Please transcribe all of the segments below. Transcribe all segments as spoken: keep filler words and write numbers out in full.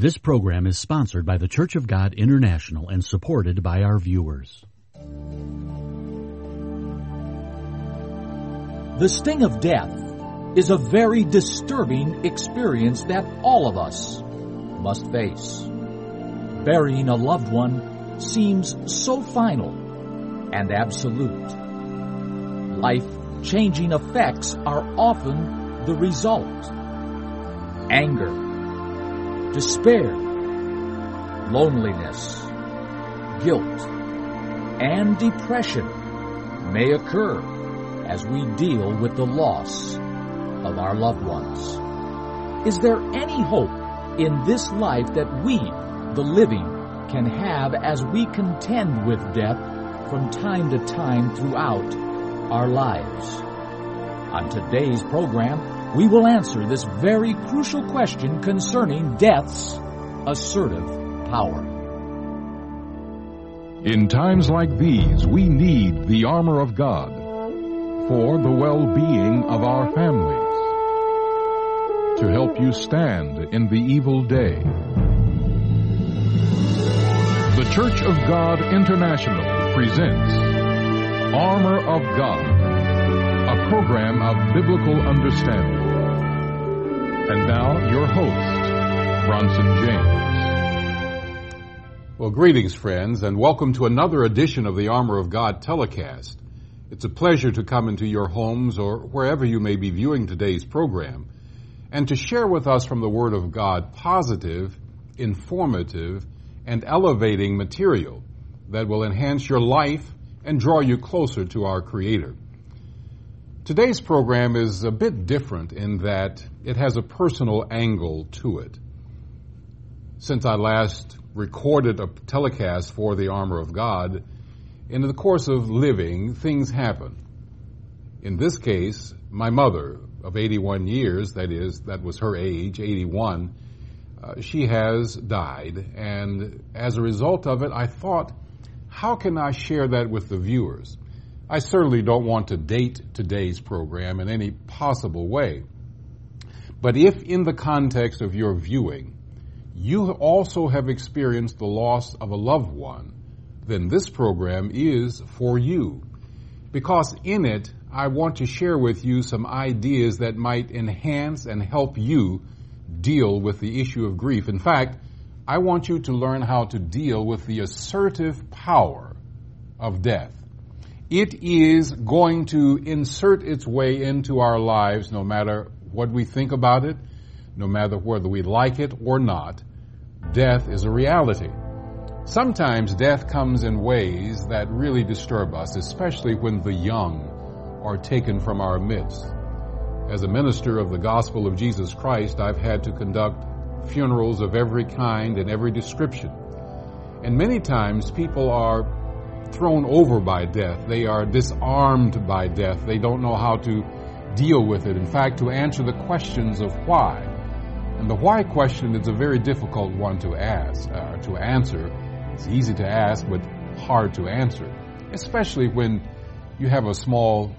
This program is sponsored by the Church of God International and supported by our viewers. The sting of death is a very disturbing experience that all of us must face. Burying a loved one seems so final and absolute. Life-changing effects are often the result. Anger, despair, loneliness, guilt, and depression may occur as we deal with the loss of our loved ones. Is there any hope in this life that we, the living, can have as we contend with death from time to time throughout our lives? On today's program, we will answer this very crucial question concerning death's assertive power. In times like these, we need the armor of God for the well-being of our families, to help you stand in the evil day. The Church of God International presents Armor of God, a program of biblical understanding. And now, your host, Bronson James. Well, greetings, friends, and welcome to another edition of the Armor of God telecast. It's a pleasure to come into your homes or wherever you may be viewing today's program and to share with us from the Word of God positive, informative, and elevating material that will enhance your life and draw you closer to our Creator. Today's program is a bit different in that it has a personal angle to it. Since I last recorded a telecast for the Armor of God, in the course of living, things happen. In this case, my mother of eighty-one years, that is, that was her age, eighty-one, uh, she has died. And as a result of it, I thought, how can I share that with the viewers? I certainly don't want to date today's program in any possible way. But if in the context of your viewing, you also have experienced the loss of a loved one, then this program is for you. Because in it, I want to share with you some ideas that might enhance and help you deal with the issue of grief. In fact, I want you to learn how to deal with the assertive power of death. It is going to insert its way into our lives no matter what we think about it, no matter whether we like it or not. Death is a reality. Sometimes death comes in ways that really disturb us, especially when the young are taken from our midst. As a minister of the gospel of Jesus Christ, I've had to conduct funerals of every kind and every description. And many times people are thrown over by death. They are disarmed by death. They don't know how to deal with it. In fact, to answer the questions of why. And the why question is a very difficult one to ask, uh, to answer. It's easy to ask, but hard to answer. Especially when you have a small,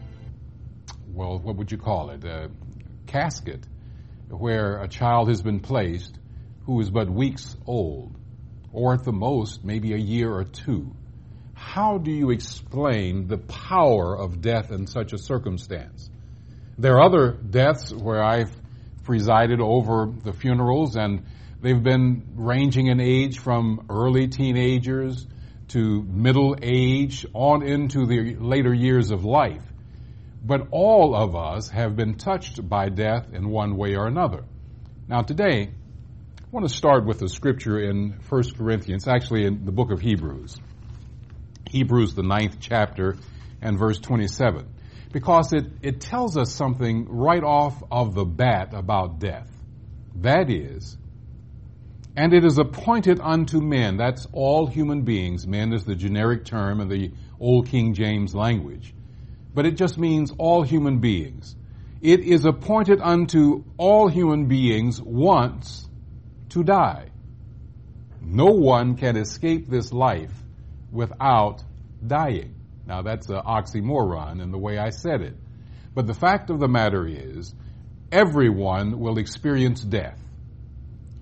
well, what would you call it? A casket where a child has been placed who is but weeks old, or at the most, maybe a year or two. How do you explain the power of death in such a circumstance? There are other deaths where I've presided over the funerals, and they've been ranging in age from early teenagers to middle age on into the later years of life. But all of us have been touched by death in one way or another. Now today, I want to start with a scripture in First Corinthians, actually in the book of Hebrews. Hebrews, the ninth chapter, and verse twenty-seven. Because it, it tells us something right off of the bat about death. That is, and it is appointed unto men, that's all human beings, men is the generic term in the old King James language, but it just means all human beings. It is appointed unto all human beings once to die. No one can escape this life without dying. Now that's an oxymoron in the way I said it. But the fact of the matter is, everyone will experience death.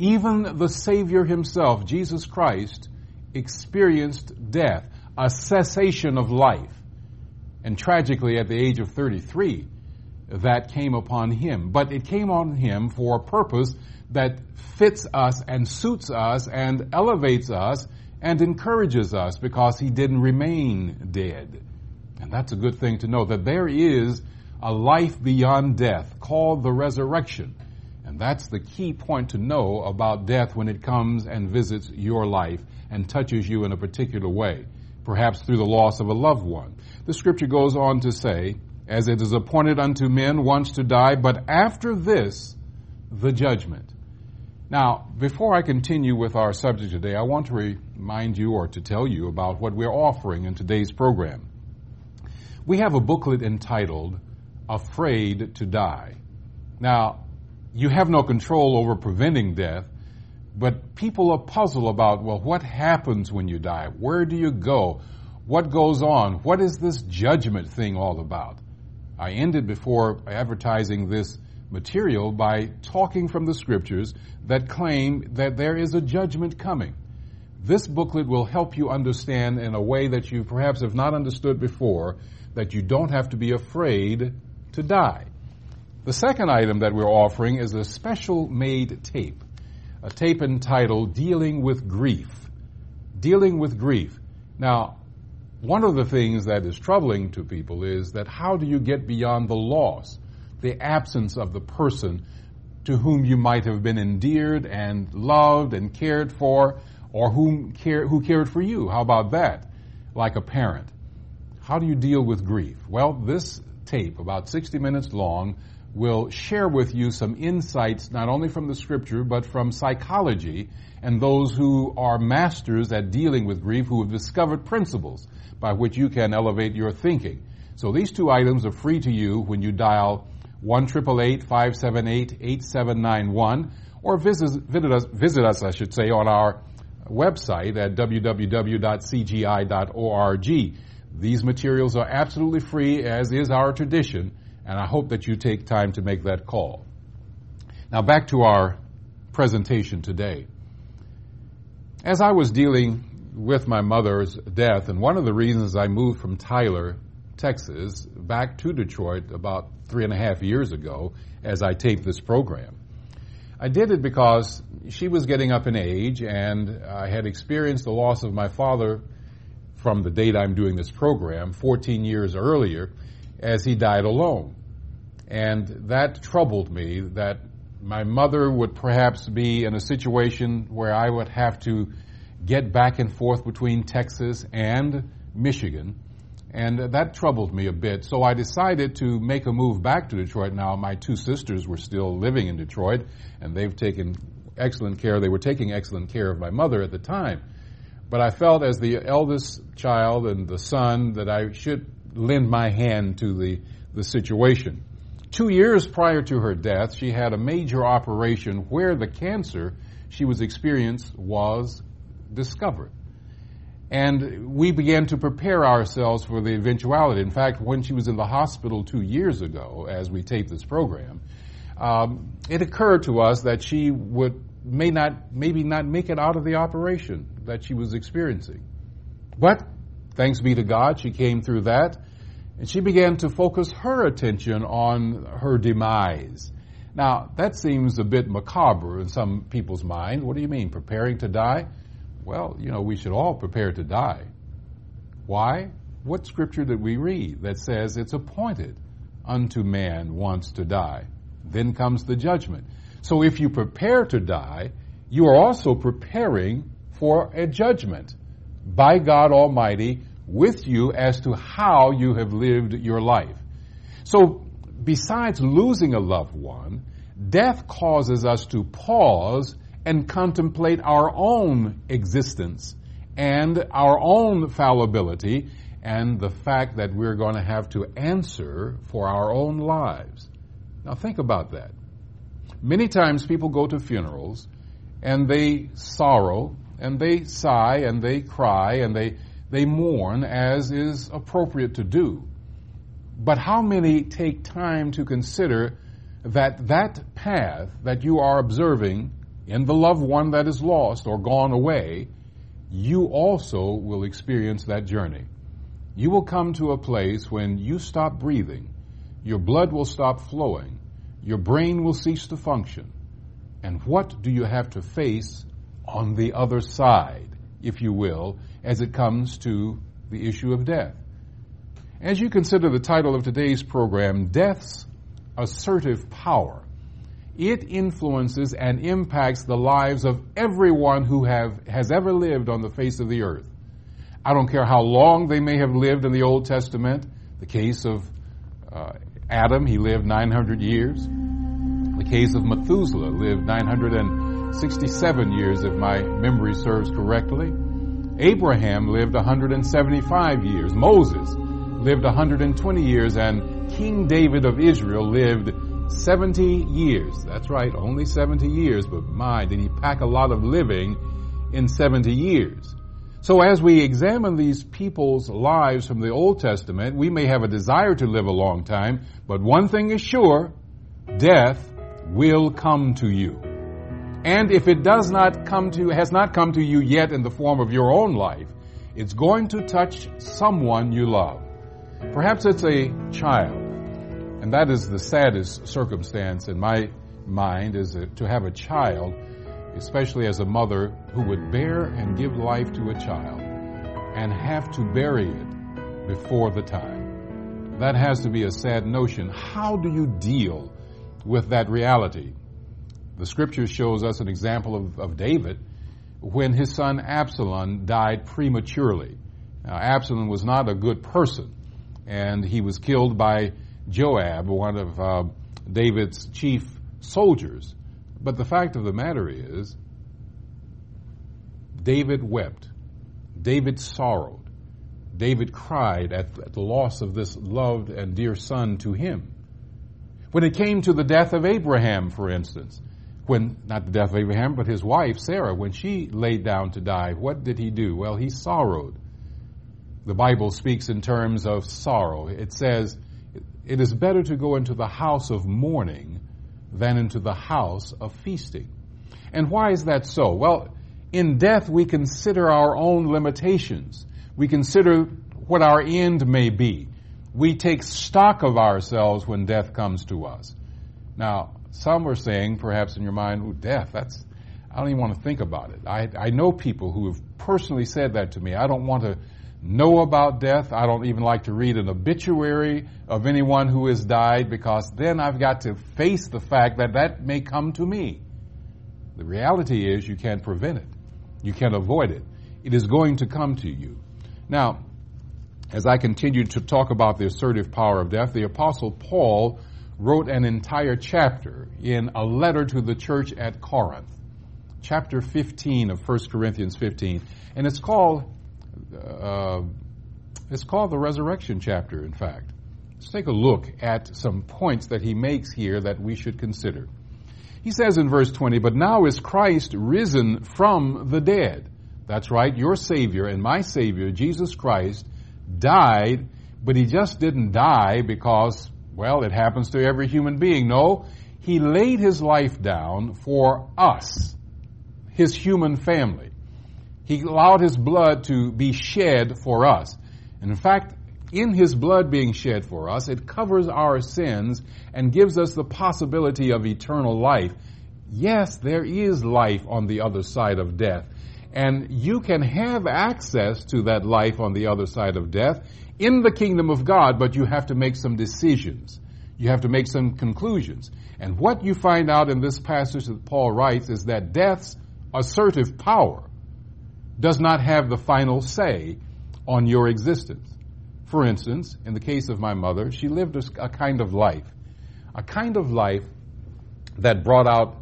Even the Savior himself, Jesus Christ, experienced death, a cessation of life. And tragically, at the age of thirty-three, that came upon him. But it came on him for a purpose that fits us and suits us and elevates us and encourages us, because he didn't remain dead. And that's a good thing to know, that there is a life beyond death called the resurrection. And that's the key point to know about death when it comes and visits your life and touches you in a particular way, perhaps through the loss of a loved one. The scripture goes on to say, as it is appointed unto men once to die, but after this, the judgment. Now, before I continue with our subject today, I want to remind you or to tell you about what we're offering in today's program. We have a booklet entitled, Afraid to Die. Now, you have no control over preventing death, but people are puzzled about, well, what happens when you die? Where do you go? What goes on? What is this judgment thing all about? I ended before advertising this material by talking from the scriptures that claim that there is a judgment coming. This booklet will help you understand in a way that you perhaps have not understood before, that you don't have to be afraid to die. The second item that we're offering is a special made tape, a tape entitled Dealing with Grief. Dealing with Grief. Now, one of the things that is troubling to people is that how do you get beyond the loss, the absence of the person to whom you might have been endeared and loved and cared for, or whom care, who cared for you? How about that? Like a parent. How do you deal with grief? Well, this tape, about sixty minutes long, will share with you some insights not only from the scripture, but from psychology and those who are masters at dealing with grief, who have discovered principles by which you can elevate your thinking. So these two items are free to you when you dial one eight eight eight, five seven eight, eight seven nine one, or visit, visit us, visit us, I should say, on our website at w w w dot c g i dot org. These materials are absolutely free, as is our tradition, and I hope that you take time to make that call. Now back to our presentation today. As I was dealing with my mother's death, and one of the reasons I moved from Tyler, Texas, back to Detroit about three and a half years ago as I taped this program, I did it because she was getting up in age, and I had experienced the loss of my father from the date I'm doing this program, fourteen years earlier, as he died alone. And that troubled me, that my mother would perhaps be in a situation where I would have to get back and forth between Texas and Michigan. And that troubled me a bit. So I decided to make a move back to Detroit. Now, my two sisters were still living in Detroit, and they've taken excellent care. They were taking excellent care of my mother at the time. But I felt as the eldest child and the son that I should lend my hand to the, the situation. Two years prior to her death, she had a major operation where the cancer she was experiencing was discovered. And we began to prepare ourselves for the eventuality. In fact, when she was in the hospital two years ago, as we taped this program, um, it occurred to us that she would may not, maybe not make it out of the operation that she was experiencing. But thanks be to God, she came through that, and she began to focus her attention on her demise. Now, that seems a bit macabre in some people's mind. What do you mean, preparing to die? Well, you know, we should all prepare to die. Why? What scripture did we read that says it's appointed unto man once to die? Then comes the judgment. So if you prepare to die, you are also preparing for a judgment by God Almighty with you as to how you have lived your life. So besides losing a loved one, death causes us to pause and contemplate our own existence and our own fallibility and the fact that we're going to have to answer for our own lives. Now think about that. Many times people go to funerals and they sorrow and they sigh and they cry and they, they mourn as is appropriate to do. But how many take time to consider that that path that you are observing in the loved one that is lost or gone away, you also will experience that journey. You will come to a place when you stop breathing, your blood will stop flowing, your brain will cease to function. And what do you have to face on the other side, if you will, as it comes to the issue of death? As you consider the title of today's program, Death's Assertive Power, it influences and impacts the lives of everyone who have, has ever lived on the face of the earth. I don't care how long they may have lived in the Old Testament. The case of uh, Adam, he lived nine hundred years. The case of Methuselah lived nine hundred sixty-seven years, if my memory serves correctly. Abraham lived one hundred seventy-five years. Moses lived one hundred twenty years, and King David of Israel lived seventy years. That's right, only seventy years, but my, did he pack a lot of living in seventy years. So as we examine these people's lives from the Old Testament, we may have a desire to live a long time, but one thing is sure, death will come to you. And if it does not come to, has not come to you yet in the form of your own life, it's going to touch someone you love. Perhaps it's a child. And that is the saddest circumstance in my mind, is to have a child, especially as a mother, who would bear and give life to a child and have to bury it before the time. That has to be a sad notion. How do you deal with that reality? The scripture shows us an example of, of David when his son Absalom died prematurely. Now, Absalom was not a good person, and he was killed by Joab, one of uh, David's chief soldiers. But the fact of the matter is, David wept. David sorrowed. David cried at, at the loss of this loved and dear son to him. When it came to the death of Abraham, for instance, when, not the death of Abraham, but his wife, Sarah, when she laid down to die, what did he do? Well, he sorrowed. The Bible speaks in terms of sorrow. It says, it is better to go into the house of mourning than into the house of feasting. And why is that so? Well, in death we consider our own limitations. We consider what our end may be. We take stock of ourselves when death comes to us. Now, some are saying, perhaps in your mind, oh, death, that's, I don't even want to think about it. I, I know people who have personally said that to me. I don't want to know about death. I don't even like to read an obituary of anyone who has died, because then I've got to face the fact that that may come to me. The reality is you can't prevent it. You can't avoid it. It is going to come to you. Now, as I continue to talk about the assertive power of death, the Apostle Paul wrote an entire chapter in a letter to the church at Corinth, chapter fifteen of First Corinthians fifteen, and it's called Uh, it's called the resurrection chapter, in fact. Let's take a look at some points that he makes here that we should consider. He says in verse twenty, "But now is Christ risen from the dead." That's right, your Savior and my Savior, Jesus Christ, died, but he just didn't die because, well, it happens to every human being. No, he laid his life down for us, his human family. He allowed his blood to be shed for us. And in fact, in his blood being shed for us, it covers our sins and gives us the possibility of eternal life. Yes, there is life on the other side of death. And you can have access to that life on the other side of death in the kingdom of God, but you have to make some decisions. You have to make some conclusions. And what you find out in this passage that Paul writes is that death's assertive power does not have the final say on your existence. For instance, in the case of my mother, she lived a, a kind of life, a kind of life that brought out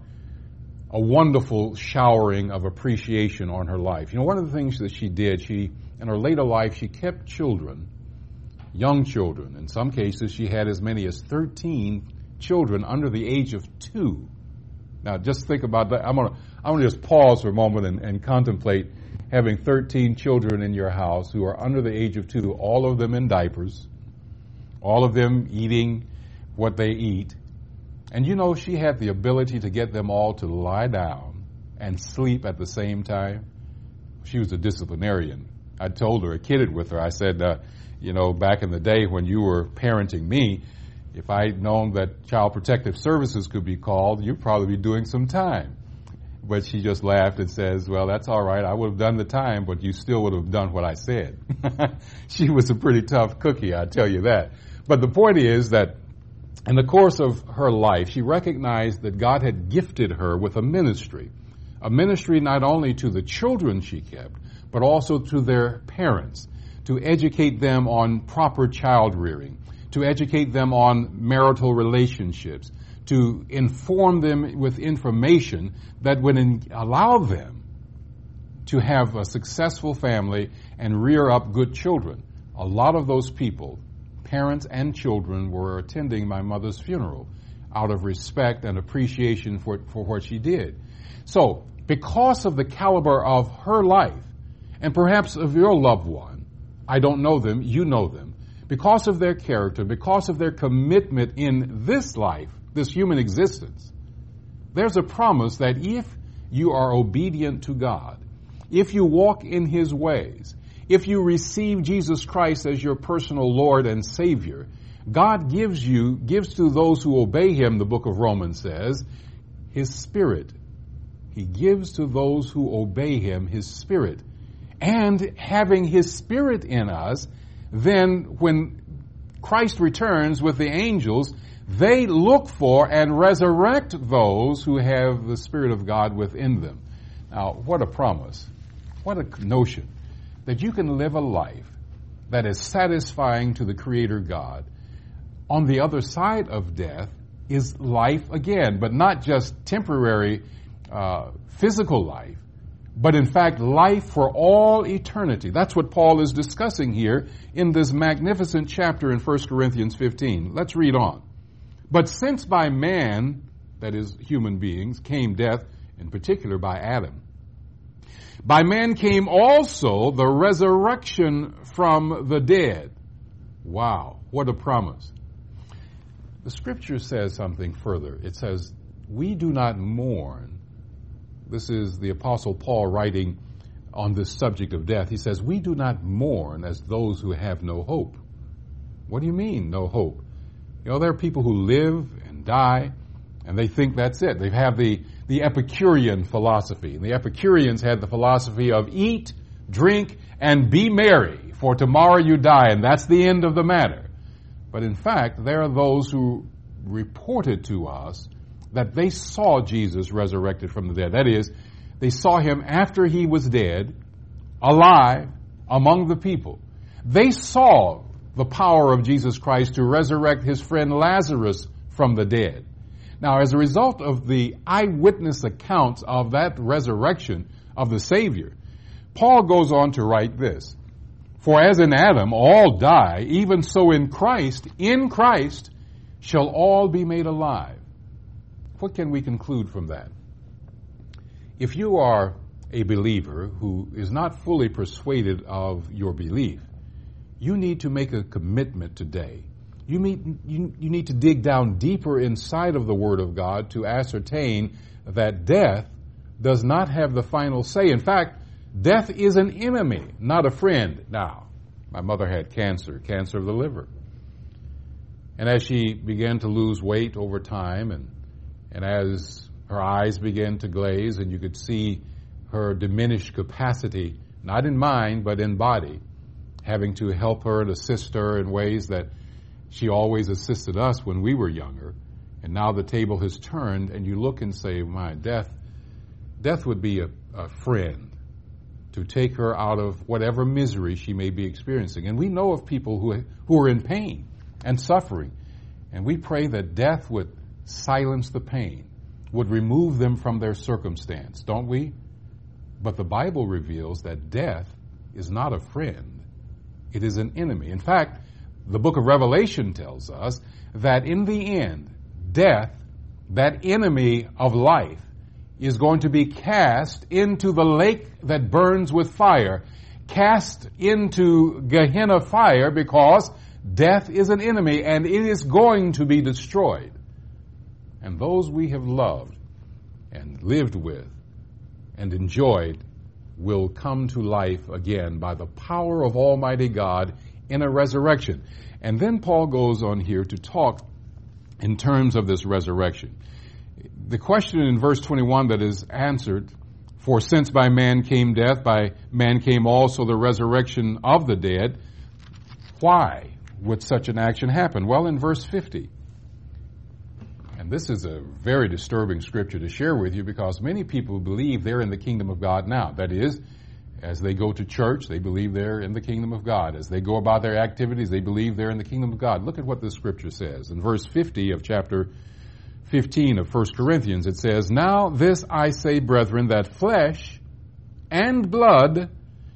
a wonderful showering of appreciation on her life. You know, one of the things that she did, she, in her later life, she kept children, young children. In some cases, she had as many as thirteen children under the age of two. Now, just think about that. I'm going to I'm going to just pause for a moment and, and contemplate having thirteen children in your house who are under the age of two, all of them in diapers, all of them eating what they eat. And you know, she had the ability to get them all to lie down and sleep at the same time? She was a disciplinarian. I told her, I kidded with her. I said, uh, you know, back in the day when you were parenting me, if I'd known that Child Protective Services could be called, you'd probably be doing some time. But she just laughed and says, well, that's all right. I would have done the time, but you still would have done what I said. She was a pretty tough cookie, I tell you that. But the point is that in the course of her life, she recognized that God had gifted her with a ministry. A ministry not only to the children she kept, but also to their parents, to educate them on proper child rearing, to educate them on marital relationships, to inform them with information that would in, allow them to have a successful family and rear up good children. A lot of those people, parents and children, were attending my mother's funeral out of respect and appreciation for, for what she did. So, because of the caliber of her life, and perhaps of your loved one, I don't know them, you know them, because of their character, because of their commitment in this life, this human existence, there's a promise that if you are obedient to God, if you walk in His ways, if you receive Jesus Christ as your personal Lord and Savior, God gives you, gives to those who obey Him, the book of Romans says, His Spirit. He gives to those who obey Him His Spirit. And having His Spirit in us, then when Christ returns with the angels, they look for and resurrect those who have the Spirit of God within them. Now, what a promise. What a notion that you can live a life that is satisfying to the Creator God. On the other side of death is life again, but not just temporary uh, physical life, but in fact life for all eternity. That's what Paul is discussing here in this magnificent chapter in First Corinthians fifteen. Let's read on. But since by man, that is human beings, came death, in particular by Adam, by man came also the resurrection from the dead. Wow, what a promise. The scripture says something further. It says, we do not mourn. This is the Apostle Paul writing on this subject of death. He says, we do not mourn as those who have no hope. What do you mean, no hope? You know, there are people who live and die, and they think that's it. They have the, the Epicurean philosophy. And the Epicureans had the philosophy of eat, drink, and be merry, for tomorrow you die, and that's the end of the matter. But in fact, there are those who reported to us that they saw Jesus resurrected from the dead. That is, they saw Him after He was dead, alive, among the people. They saw the power of Jesus Christ to resurrect His friend Lazarus from the dead. Now, as a result of the eyewitness accounts of that resurrection of the Savior, Paul goes on to write this, for as in Adam all die, even so in Christ, in Christ shall all be made alive. What can we conclude from that? If you are a believer who is not fully persuaded of your belief, you need to make a commitment today. You, meet, you, you need to dig down deeper inside of the Word of God to ascertain that death does not have the final say. In fact, death is an enemy, not a friend. Now, my mother had cancer, cancer of the liver. And as she began to lose weight over time, and, and as her eyes began to glaze, and you could see her diminished capacity, not in mind, but in body, having to help her and assist her in ways that she always assisted us when we were younger. And now the table has turned, and you look and say, my, death, death would be a, a friend to take her out of whatever misery she may be experiencing. And we know of people who, who are in pain and suffering. And we pray that death would silence the pain, would remove them from their circumstance, don't we? But the Bible reveals that death is not a friend. It is an enemy. In fact, the book of Revelation tells us that in the end, death, that enemy of life, is going to be cast into the lake that burns with fire, cast into Gehenna fire, because death is an enemy and it is going to be destroyed. And those we have loved and lived with and enjoyed will come to life again by the power of Almighty God in a resurrection. And then Paul goes on here to talk in terms of this resurrection. The question in verse twenty-one that is answered, for since by man came death, by man came also the resurrection of the dead. Why would such an action happen? Well, in verse fifty, and this is a very disturbing scripture to share with you because many people believe they're in the kingdom of God now. That is, as they go to church, they believe they're in the kingdom of God. As they go about their activities, they believe they're in the kingdom of God. Look at what this scripture says. In verse fifty of chapter fifteen of First Corinthians, it says, now this I say, brethren, that flesh and blood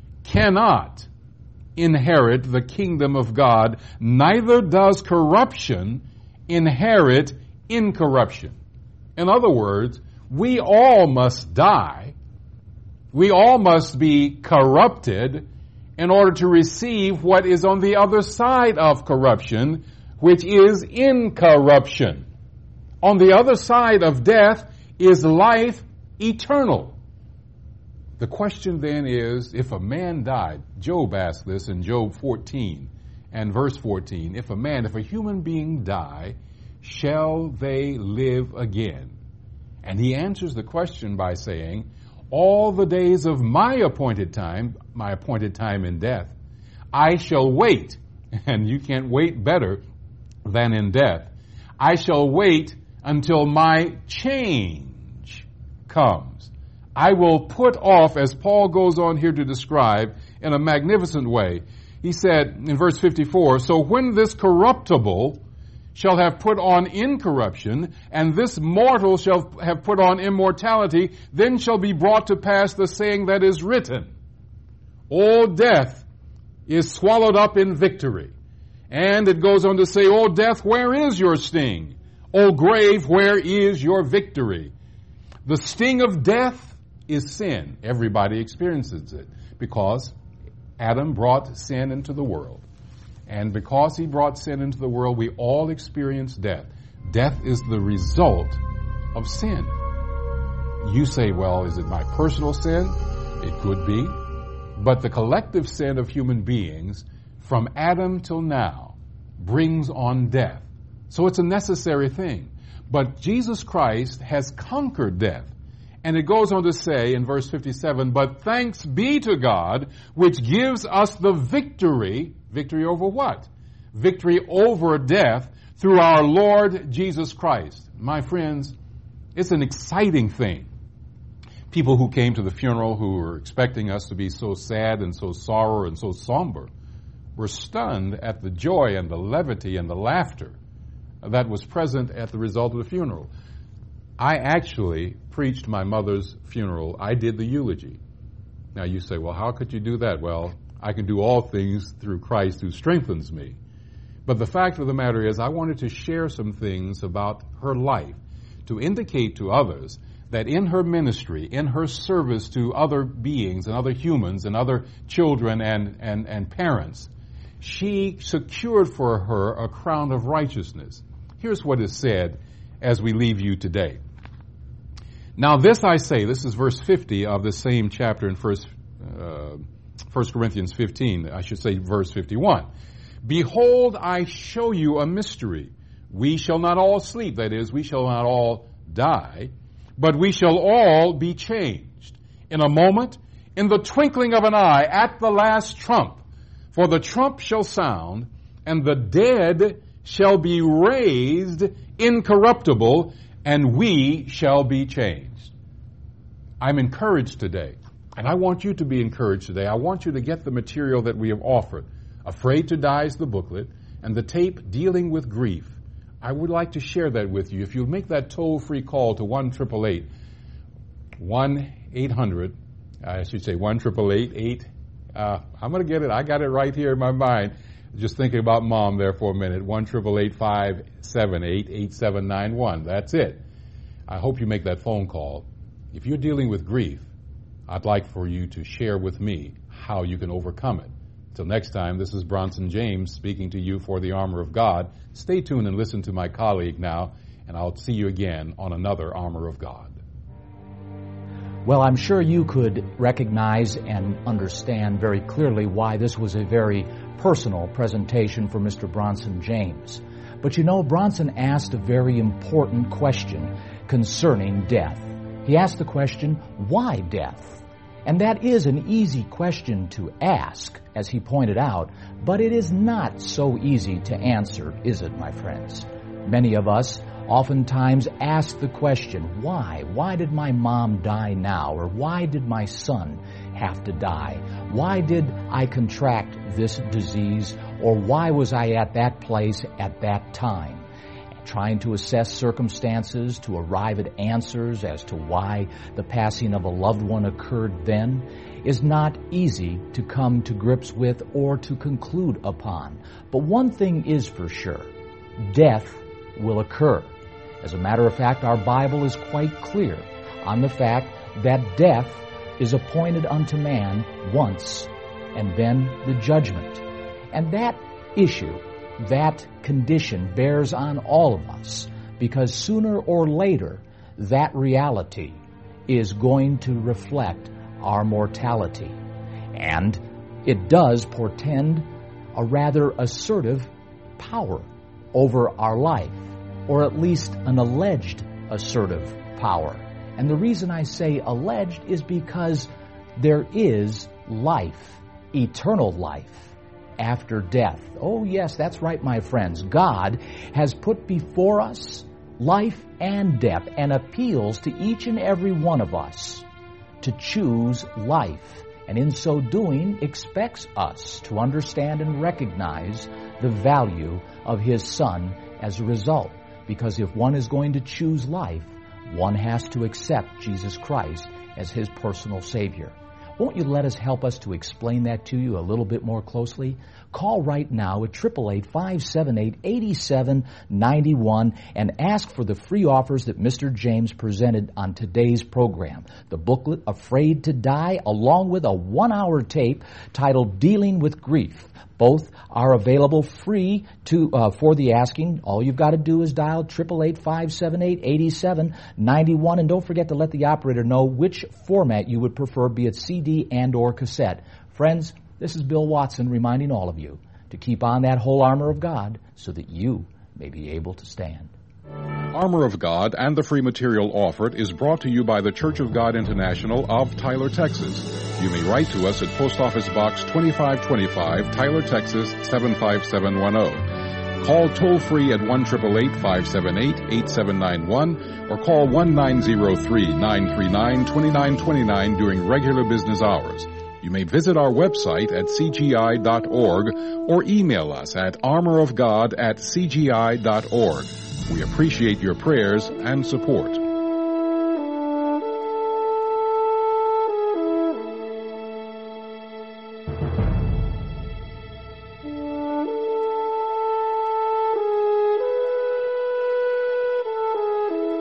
cannot inherit the kingdom of God, neither does corruption inherit incorruption. In other words, we all must die. We all must be corrupted in order to receive what is on the other side of corruption, which is incorruption. On the other side of death is life eternal. The question then is, if a man died, Job asked this in Job fourteen and verse fourteen, if a man, if a human being die, shall they live again? And he answers the question by saying, all the days of my appointed time, my appointed time in death, I shall wait, and you can't wait better than in death. I shall wait until my change comes. I will put off, as Paul goes on here to describe in a magnificent way. He said in verse fifty-four, so when this corruptible shall have put on incorruption, and this mortal shall have put on immortality, then shall be brought to pass the saying that is written, all death is swallowed up in victory. And it goes on to say, O death, where is your sting? O grave, where is your victory? The sting of death is sin. Everybody experiences it because Adam brought sin into the world. And because he brought sin into the world, we all experience death. Death is the result of sin. You say, well, is it my personal sin? It could be. But the collective sin of human beings from Adam till now brings on death. So it's a necessary thing. But Jesus Christ has conquered death. And it goes on to say in verse fifty-seven, but thanks be to God, which gives us the victory. Victory over what? Victory over death through our Lord Jesus Christ. My friends, it's an exciting thing. People who came to the funeral who were expecting us to be so sad and so sour and so somber were stunned at the joy and the levity and the laughter that was present at the result of the funeral. I actually preached my mother's funeral. I did the eulogy. Now you say, well, how could you do that? Well, I can do all things through Christ who strengthens me. But the fact of the matter is I wanted to share some things about her life to indicate to others that in her ministry, in her service to other beings and other humans and other children and, and, and parents, she secured for her a crown of righteousness. Here's what is said as we leave you today. Now this I say, this is verse fifty of the same chapter in First, uh, First Corinthians fifteen, I should say verse fifty-one. Behold, I show you a mystery. We shall not all sleep, that is, we shall not all die, but we shall all be changed. In a moment, in the twinkling of an eye, at the last trump. For the trump shall sound, and the dead shall be raised incorruptible, and we shall be changed. I'm encouraged today, and I want you to be encouraged today. I want you to get the material that we have offered. Afraid to Die is the booklet, and the tape Dealing with Grief. I would like to share that with you. If you'll make that toll-free call to one eight eight eight, one eight hundred, I should say one eight eight eight, uh, I'm going to get it. I got it right here in my mind. Just thinking about Mom there for a minute. one eight eight eight, five seven eight, eight seven nine one. That's it. I hope you make that phone call. If you're dealing with grief, I'd like for you to share with me how you can overcome it. Till next time, this is Bronson James speaking to you for the Armor of God. Stay tuned and listen to my colleague now, and I'll see you again on another Armor of God. Well, I'm sure you could recognize and understand very clearly why this was a very personal presentation for Mister Bronson James. But you know, Bronson asked a very important question concerning death. He asked the question, why death? And that is an easy question to ask, as he pointed out, but it is not so easy to answer, is it, my friends? Many of us oftentimes ask the question, why? Why did my mom die now? Or why did my son have to die? Why did I contract this disease? Or why was I at that place at that time? Trying to assess circumstances to arrive at answers as to why the passing of a loved one occurred then is not easy to come to grips with or to conclude upon. But one thing is for sure, death will occur. As a matter of fact, our Bible is quite clear on the fact that death is appointed unto man once, and then the judgment. And that issue, that condition bears on all of us, because sooner or later, that reality is going to reflect our mortality. And it does portend a rather assertive power over our life, or at least an alleged assertive power. And the reason I say alleged is because there is life, eternal life, after death. Oh yes, that's right, my friends. God has put before us life and death and appeals to each and every one of us to choose life, and in so doing expects us to understand and recognize the value of His Son as a result. Because if one is going to choose life, one has to accept Jesus Christ as his personal Savior. Won't you let us help us to explain that to you a little bit more closely? Call right now at eight eight eight, five seven eight, eight seven nine one and ask for the free offers that Mister James presented on today's program. The booklet, Afraid to Die, along with a one-hour tape titled Dealing with Grief. Both are available free to uh, for the asking. All you've got to do is dial eight eight eight, five seven eight, eight seven nine one, and don't forget to let the operator know which format you would prefer, be it C D and or cassette. Friends, this is Bill Watson reminding all of you to keep on that whole armor of God so that you may be able to stand. Armor of God and the free material offered is brought to you by the Church of God International of Tyler, Texas. You may write to us at Post Office Box twenty-five twenty-five, Tyler, Texas seven five seven one zero. Call toll-free at one eight eight eight, five seven eight, eight seven nine one or call one nine zero three, nine three nine, two nine two nine during regular business hours. You may visit our website at c g i dot org or email us at armorofgod at c g i dot org. We appreciate your prayers and support.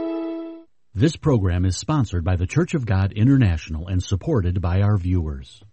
This program is sponsored by the Church of God International and supported by our viewers.